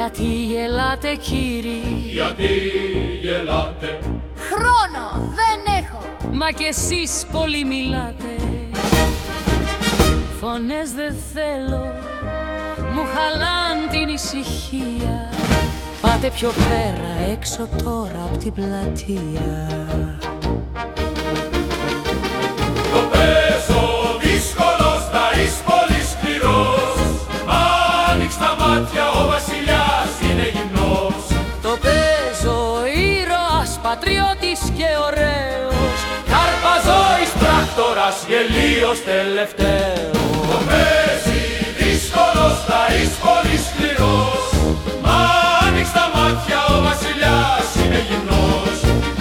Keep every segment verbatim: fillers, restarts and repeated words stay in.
Γιατί γελάτε κύριοι, γιατί γελάτε? Χρόνο δεν έχω. Μα κι εσείς πολύ μιλάτε. Φωνές δεν θέλω, μου χαλάν την ησυχία. Πάτε πιο πέρα, έξω τώρα απ' την πλατεία. Το παίζω δύσκολος, θα είσαι πολύ σκληρός. Άνοιξ τα μάτια, ο βασιλιάς είναι γυμνός. Το παίζω ήρωας, πατριώτης και ωραίος. Καρπαζόης πράκτορας, γελίος τελευταίος. Το παίζει δύσκολος, θα είσαι πολύ σκληρός. Μα άνοιξ τα μάτια, ο βασιλιάς είναι γυμνός.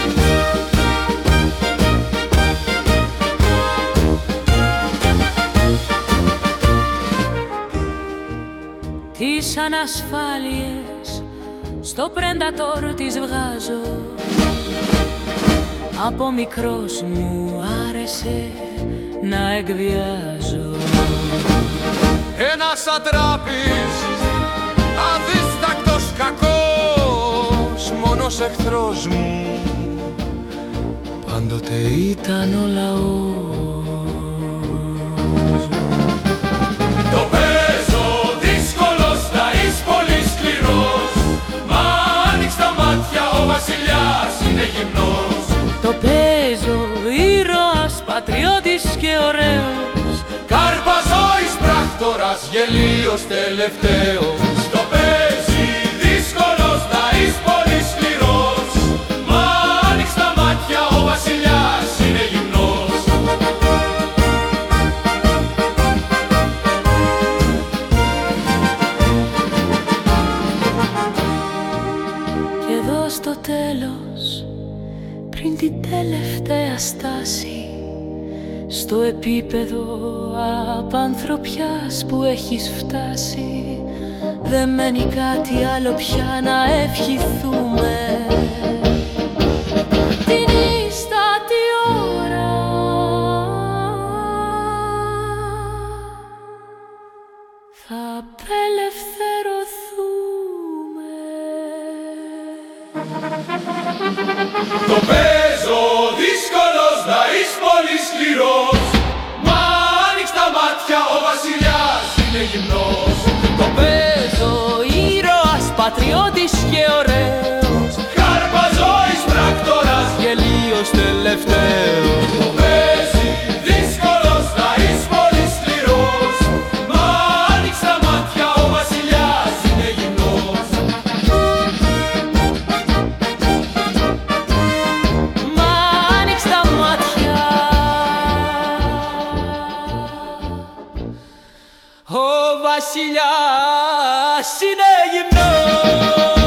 Τις ανασφάλειες στο πρέντατορ τις βγάζω. Από μικρός μου άρεσε να εκβιάζω. Ένας ατράπης, αδίστακτος κακός, μόνος εχθρός μου πάντοτε ήταν ο λαός. Το παίζω δύσκολος, θα είσαι πολύ σκληρός. Μα άνοιξ τα μάτια, ο βασιλιάς είναι γυμνός. Το παίζω ήρωας, πατριώτης και ωραίος. Καρπαζόης πράκτορας, γελίος τελευταίος. Το παίζει δύσκολος, θα είσαι πολύ σκληρός. Μα άνοιξ τα μάτια, ο βασιλιάς είναι γυμνός. Και εδώ στο τέλος, πριν την τελευταία στάση, στο επίπεδο απανθρωπιάς που έχεις φτάσει, δεν μένει κάτι άλλο πια να ευχηθούμε. Την ίστατη ώρα θα απελευθερωθούμε. Το παίζω δύσκολος, να είσαι πολύ σκληρός. Μα άνοιξ τα μάτια, ο βασιλιάς είναι γυμνός. Το παίζω ήρωας, πατριώτης και ωραίος. Καρπαζόης πράκτορας, Γελίος τελευταίος. το παίζει δύσκολος, να είσαι πολύ σκληρός. Μα άνοιξ τα μάτια, ο βασιλιάς είναι γυμνός. Μα άνοιξ τα μάτια, ο βασιλιάς είναι γυμνός.